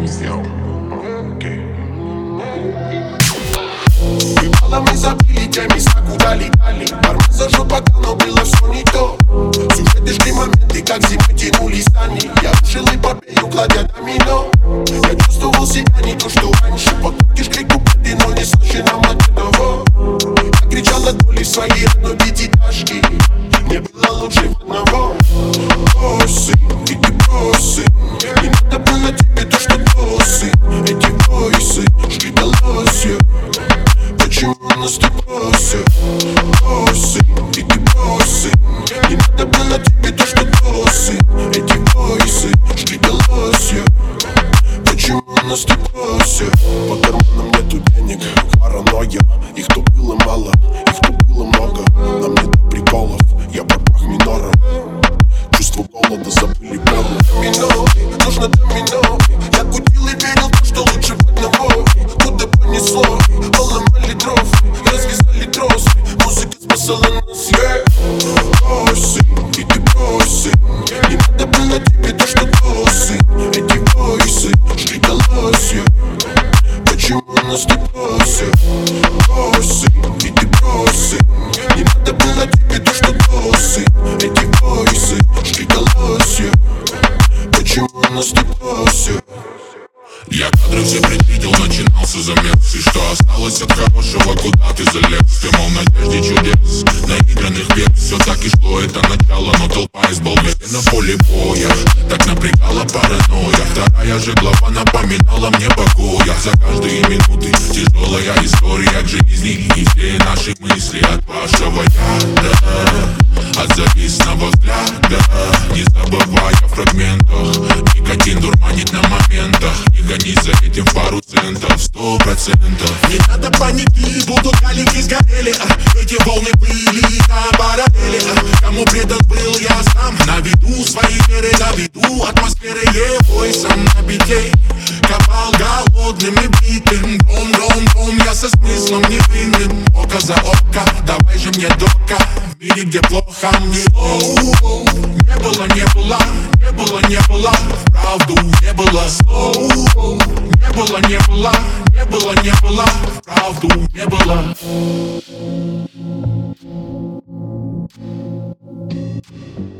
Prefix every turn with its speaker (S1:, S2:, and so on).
S1: узел.
S2: Мы забыли те места, куда летали. Бармен зажжет бокал, но было все не то. Сюжеты шли моменты, как зимой тянулись сани. Я решил и победу, кладя домино. Я чувствовал себя не то, что раньше. Потоки шли куплеты, но не слышали нам от этого. Я кричал от боли в своей одной пятиэтажке. Мне было лучше в одного. Боссы, и ты боссы. Не надо было тебе то, что боссы. Эти войсы шли до лосья. Почему нас ты боссы? Боссы, и ты боссы. Не надо было тебе то, что боссы. Эти войсы шли до лосья. Почему нас ты боссы? По карманам нету денег, паранойя. Их то было мало, их то было много. Нам не до приколов, я в бабах минором. Чувство голода забыли горло. Домино, нужно домино. Я кутил и верил в то, что лучше в одного. Куда понесло, поломали дров. Развязали трос, музыка спасала нас. Боссы, и ты боссы. Не надо было тебе то, что боссы. Эти войсы шли до лосья. Почему нас ты боссы? Боссы, и ты боссы. Не надо было тебе то, что боссы. Эти войсы шли до лосья. Почему нас ты боссы?
S1: Я кадры все предвидел, начинался замес. И что осталось от хорошего, куда ты залез? Ты мол надежде чудес, наигранных бед. Все так и шло, это начало, но толпа из балбеды на поле боя. Так напрягала паранойя. Вторая же глава напоминала мне покоя. За каждые минуты тяжелая история к жизни. И все наши мысли от вашего яда, от завистного взгляда. Не забывая о фрагментах. Никотин дурманит на моментах. Не гони за этим пару центов, 100%.
S3: Не надо паники, будут калики сгорели. Эти волны были на параллели. Кому предан был я сам, на виду своей меры, на виду атмосферы войсом на бите. Копал голодным и битым. Бром, бром, бром, я со смыслом невинным. Око за око, давай же мне дока. В мире, где плохо мне. Не было, не было, не было, не было. Вправду не было. Не было, не было, не было, не было. Вправду не было.